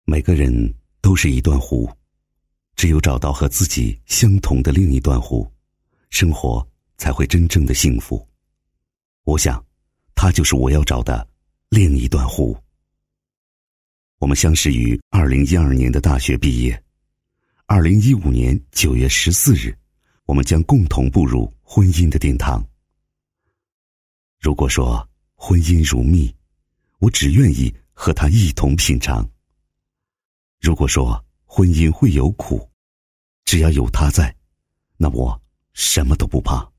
每个人都是一段湖，只有找到和自己相同的另一段湖，生活才会真正的幸福。我想，它就是我要找的另一段湖。我们相识于2012年的大学毕业，2015年9月14日，我们将共同步入婚姻的殿堂。如果说婚姻如蜜，我只愿意和他一同品尝。如果说婚姻会有苦，只要有他在，那我什么都不怕。